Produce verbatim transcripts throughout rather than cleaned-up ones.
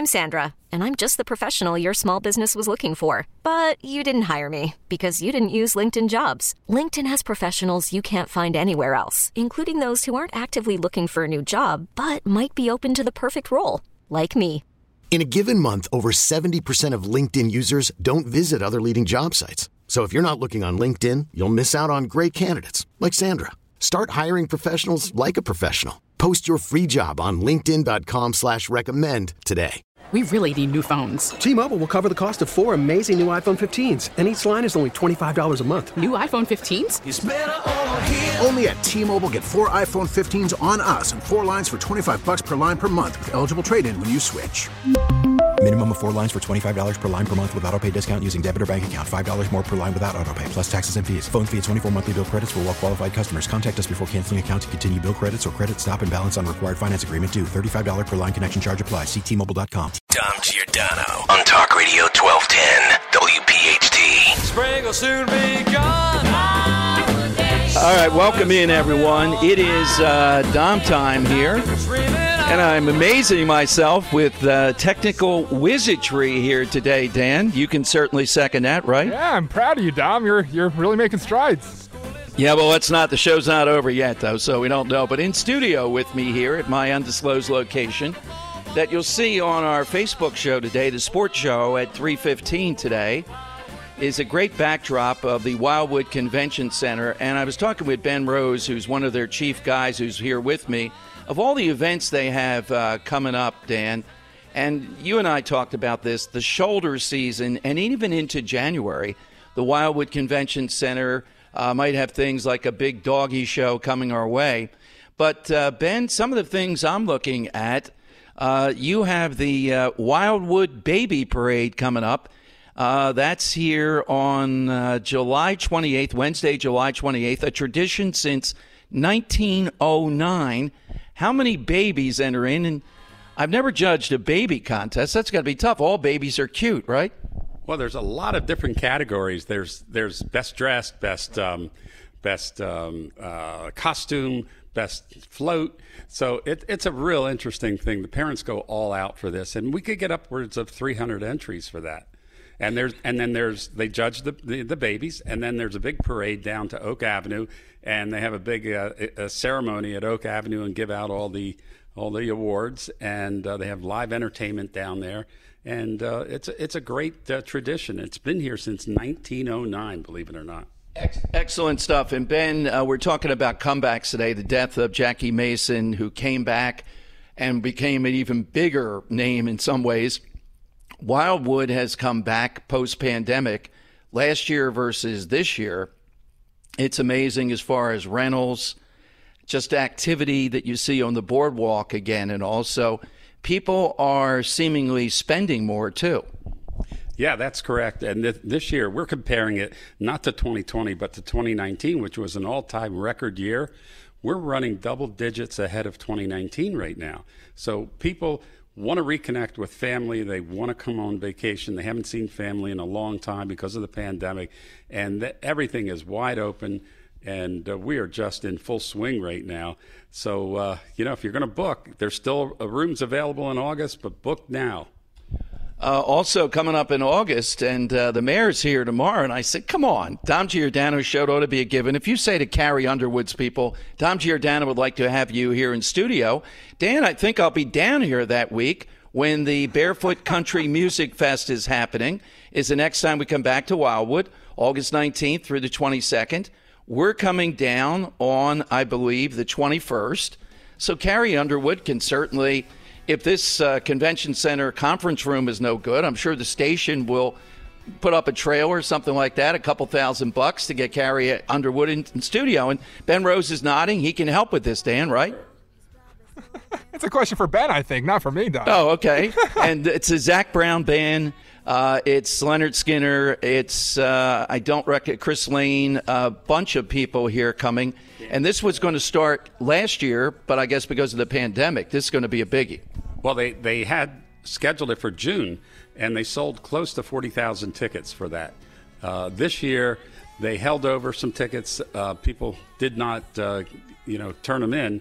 I'm Sandra, and I'm just the professional your small business was looking for. But you didn't hire me because you didn't use LinkedIn Jobs. LinkedIn has professionals you can't find anywhere else, including those who aren't actively looking for a new job, but might be open to the perfect role, like me. In a given month, over seventy percent of LinkedIn users don't visit other leading job sites. So if you're not looking on LinkedIn, you'll miss out on great candidates like Sandra. Start hiring professionals like a professional. Post your free job on linkedin dot com slash recommend today. We really need new phones. T-Mobile will cover the cost of four amazing new iPhone fifteens, and each line is only twenty-five dollars a month. New iPhone fifteens? It's better over here. Only at T-Mobile, get four iPhone fifteens on us and four lines for twenty-five bucks per line per month with eligible trade-in when you switch. Minimum of four lines for twenty-five dollars per line per month with autopay discount using debit or bank account. five dollars more per line without autopay, plus taxes and fees. Phone fee at twenty-four monthly bill credits for well-qualified customers. Contact us before canceling account to continue bill credits or credit stop and balance on required finance agreement due. thirty-five dollars per line connection charge applies. See T Mobile dot com. Dom Giordano on Talk Radio twelve ten W P H T. Spring will soon be gone. All right, welcome in, everyone. It is uh, Dom time here, and I'm amazing myself with uh, technical wizardry here today, Dan. You can certainly second that, right? Yeah, I'm proud of you, Dom. You're you're really making strides. Yeah, well, it's not. The show's not over yet, though, so we don't know. But in studio with me here at my undisclosed location that you'll see on our Facebook show today, the sports show at three fifteen today, is a great backdrop of the Wildwood Convention Center. And I was talking with Ben Rose, who's one of their chief guys who's here with me, of all the events they have uh, coming up, Dan. And you and I talked about this, the shoulder season, and even into January, the Wildwood Convention Center uh, might have things like a big doggy show coming our way. But, uh, Ben, some of the things I'm looking at, uh, you have the uh, Wildwood Baby Parade coming up. Uh, that's here on uh, July twenty-eighth, Wednesday, July twenty-eighth, a tradition since nineteen oh nine. How many babies enter in? And I've never judged a baby contest. That's got to be tough. All babies are cute, right? Well, there's a lot of different categories. There's there's best dressed, best um, best um, uh, costume, best float. So it, it's a real interesting thing. The parents go all out for this, and we could get upwards of three hundred entries for that. And there's and then there's they judge the, the the babies, and then there's a big parade down to Oak Avenue, and they have a big uh, a ceremony at Oak Avenue and give out all the all the awards, and uh, they have live entertainment down there, and uh, it's it's a great uh, tradition. It's been here since nineteen oh nine, believe it or not. Excellent stuff. And Ben, uh, we're talking about comebacks today. The death of Jackie Mason, who came back and became an even bigger name in some ways. Wildwood has come back post-pandemic last year versus this year. It's amazing as far as rentals, just activity that you see on the boardwalk again, and also people are seemingly spending more too. Yeah, that's correct. And th- this year we're comparing it not to twenty twenty but to twenty nineteen, which was an all-time record year. We're running double digits ahead of twenty nineteen right now. So people want to reconnect with family. They want to come on vacation. They haven't seen family in a long time because of the pandemic, and th- everything is wide open, and uh, we are just in full swing right now. So, uh, you know, if you're going to book, there's still uh, rooms available in August, but book now. Uh, also coming up in August, and uh, the mayor's here tomorrow, and I said, come on, Dom Giordano's show ought to be a given. If you say to Carrie Underwood's people, Dom Giordano would like to have you here in studio, Dan, I think I'll be down here that week when the Barefoot Country Music Fest is happening, is the next time we come back to Wildwood, August nineteenth through the twenty-second. We're coming down on, I believe, the twenty-first. So Carrie Underwood can certainly... If this uh, convention center conference room is no good, I'm sure the station will put up a trailer or something like that, a couple thousand bucks to get Carrie Underwood in, in studio. And Ben Rose is nodding. He can help with this, Dan, right? It's a question for Ben, I think, not for me, Don. Oh, okay. And it's a Zach Brown band. Uh, it's Leonard Skinner. It's, uh, I don't reckon, Chris Lane, a bunch of people here coming. And this was going to start last year, but I guess because of the pandemic, this is going to be a biggie. Well, they, they had scheduled it for June, and they sold close to forty thousand tickets for that. Uh, this year, they held over some tickets. Uh, people did not, uh, you know, turn them in.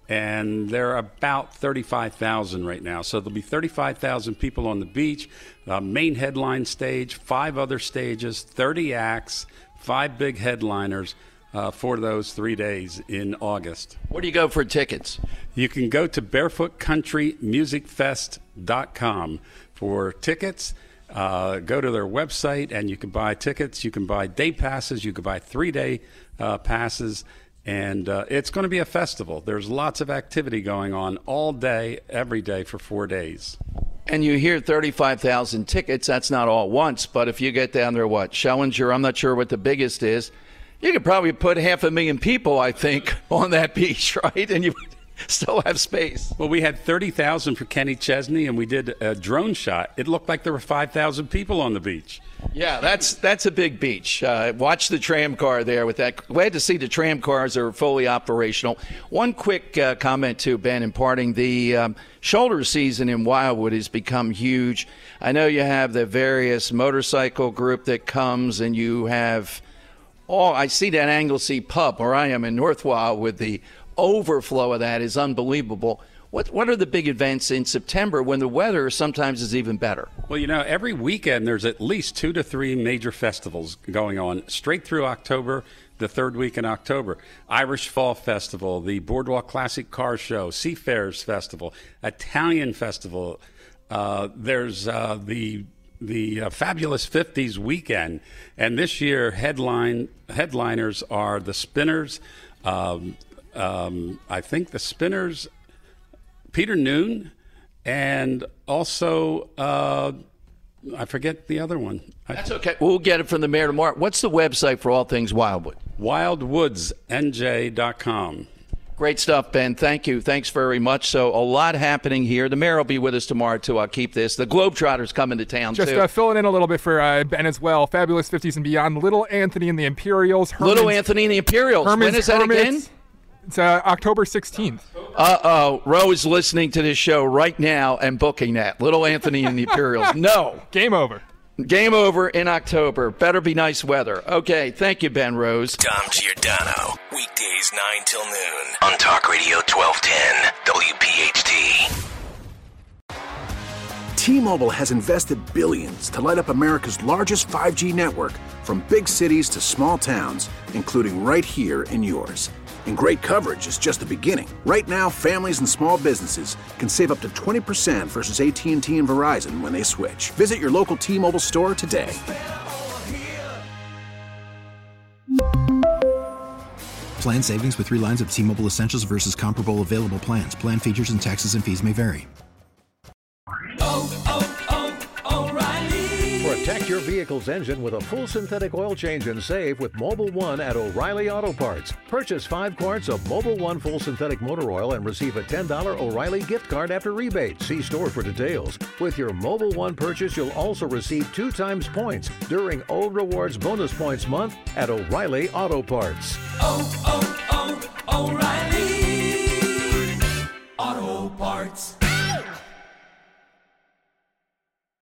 and there are about thirty-five thousand right now. So there'll be thirty-five thousand people on the beach, uh, main headline stage, five other stages, thirty acts, five big headliners uh, for those three days in August. Where do you go for tickets? You can go to barefoot country music fest dot com for tickets. Uh, go to their website and you can buy tickets. You can buy day passes. You can buy three-day uh, passes. And uh, it's going to be a festival. There's lots of activity going on all day, every day for four days. And you hear thirty-five thousand tickets. That's not all once. But if you get down there, what, Schellinger, I'm not sure what the biggest is. You could probably put half a million people, I think, on that beach, right? And you still have space. Well, we had thirty thousand for Kenny Chesney, and we did a drone shot. It looked like there were five thousand people on the beach. Yeah, that's that's a big beach. Uh, watch the tram car there with that. Glad to see the tram cars are fully operational. One quick uh, comment, too, Ben, in parting. The um, shoulder season in Wildwood has become huge. I know you have the various motorcycle group that comes, and you have, oh, I see that Anglesey pub where I am in North Wildwood. The overflow of that is unbelievable. What what are the big events in September when the weather sometimes is even better? Well, you know, every weekend there's at least two to three major festivals going on straight through October, the third week in October. Irish Fall Festival, the Boardwalk Classic Car Show, Seafarers Festival, Italian Festival. Uh, there's uh, the the uh, Fabulous fifties weekend. And this year, headline headliners are the Spinners. Um, um, I think the Spinners... Peter Noon, and also, uh, I forget the other one. That's okay. We'll get it from the mayor tomorrow. What's the website for all things Wildwood? wildwoods n j dot com. Great stuff, Ben. Thank you. Thanks very much. So a lot happening here. The mayor will be with us tomorrow, too. I'll keep this. The Globetrotters coming to town, Just, too. Just uh, filling in a little bit for uh, Ben as well. Fabulous fifties and Beyond. Little Anthony and the Imperials. Herman's, Little Anthony and the Imperials. Herman's, when is that Hermits. again? It's uh, October sixteenth. Uh-oh. Ro is listening to this show right now and booking that. Little Anthony and the Imperials. No. Game over. Game over in October. Better be nice weather. Okay. Thank you, Ben Rose. Dom Giordano. Weekdays nine till noon. On Talk Radio twelve ten. W P H T. T-Mobile has invested billions to light up America's largest five G network, from big cities to small towns, including right here in yours. And great coverage is just the beginning. Right now, families and small businesses can save up to twenty percent versus A T and T and Verizon when they switch. Visit your local T-Mobile store today. Plan savings with three lines of T-Mobile Essentials versus comparable available plans. Plan features and taxes and fees may vary. Oh, oh, oh, O'Reilly. Protect your vehicle's engine with a full synthetic oil change and save with Mobil one at O'Reilly Auto Parts. Purchase five quarts of Mobil one full synthetic motor oil and receive a ten dollars O'Reilly gift card after rebate. See store for details. With your Mobil one purchase, you'll also receive two times points during O Rewards Bonus Points Month at O'Reilly Auto Parts. Oh, oh.